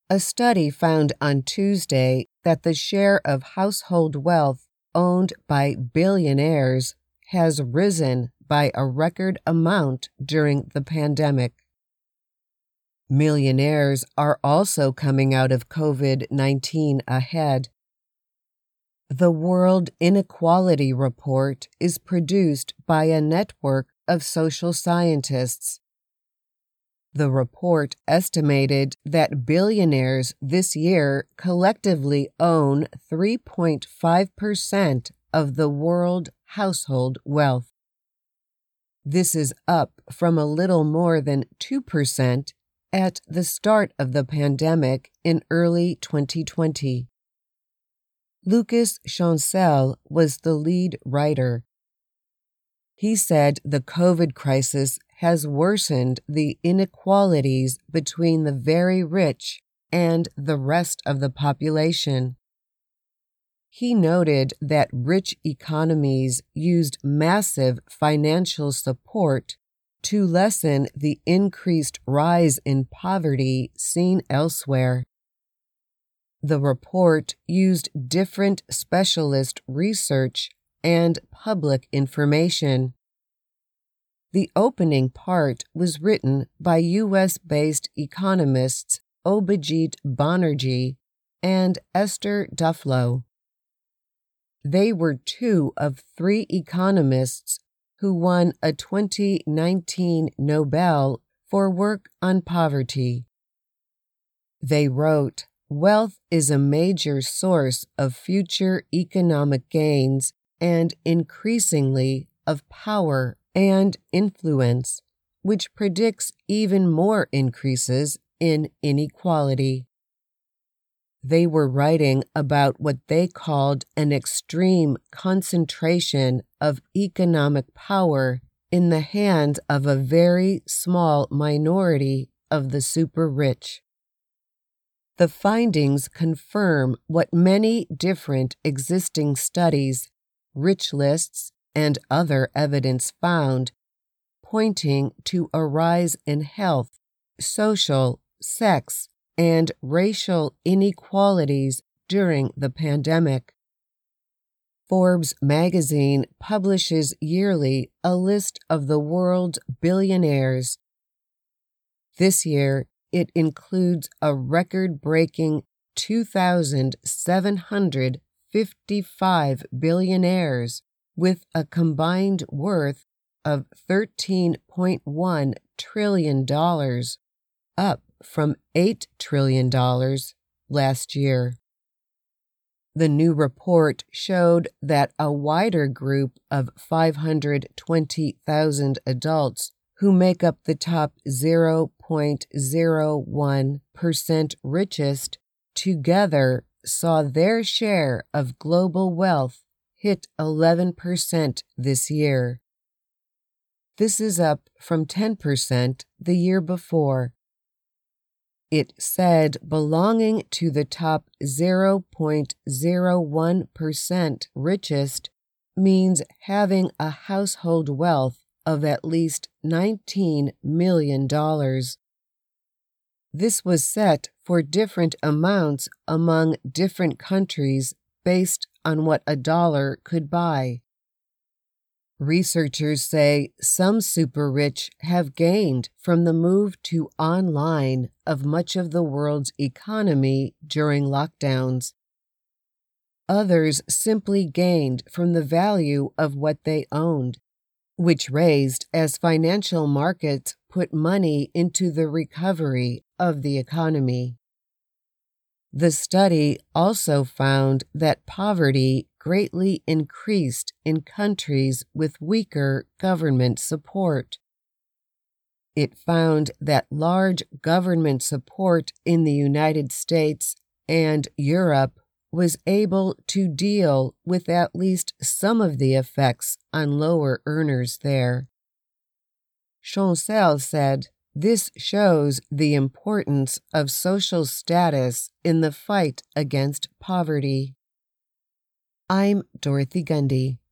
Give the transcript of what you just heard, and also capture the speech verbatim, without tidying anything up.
A study found on Tuesday that the share of household wealth owned by billionaires has risen by a record amount during the pandemic. Millionaires are also coming out of COVID nineteen ahead. The World Inequality Report is produced by a network of social scientists. The report estimated that billionaires this year collectively own three point five percent of the world household wealth. This is up from a little more than two percent at the start of the pandemic in early twenty twenty. Lucas Chancel was the lead writer. He said the COVID crisis has worsened the inequalities between the very rich and the rest of the population. He noted that rich economies used massive financial support to lessen the increased rise in poverty seen elsewhere. The report used different specialist research and public information. The opening part was written by U S-based economists Abhijit Banerjee and Esther Duflo. They were two of three economists who won a twenty nineteen Nobel for work on poverty. They wrote, "Wealth is a major source of future economic gains and increasingly of power and influence, which predicts even more increases in inequality." They were writing about what they called an extreme concentration of economic power in the hands of a very small minority of the super-rich. The findings confirm what many different existing studies, rich lists, and other evidence found, pointing to a rise in health, social, sex, and racial inequalities during the pandemic. Forbes magazine publishes yearly a list of the world's billionaires. This year, it includes a record-breaking two thousand seven hundred fifty-five billionaires with a combined worth of thirteen point one trillion dollars, up from eight trillion dollars last year. The new report showed that a wider group of five hundred twenty thousand adults who make up the top zero point zero one percent richest together saw their share of global wealth hit eleven percent this year. This is up from ten percent the year before. It said belonging to the top zero point zero one percent richest means having a household wealth of at least nineteen million dollars. This was set for different amounts among different countries based on what a dollar could buy. Researchers say some super-rich have gained from the move to online of much of the world's economy during lockdowns. Others simply gained from the value of what they owned, which raised as financial markets put money into the recovery of the economy. The study also found that poverty greatly increased in countries with weaker government support. It found that large government support in the United States and Europe was able to deal with at least some of the effects on lower earners there. Chancel said, "This shows the importance of social status in the fight against poverty." I'm Dorothy Gundy.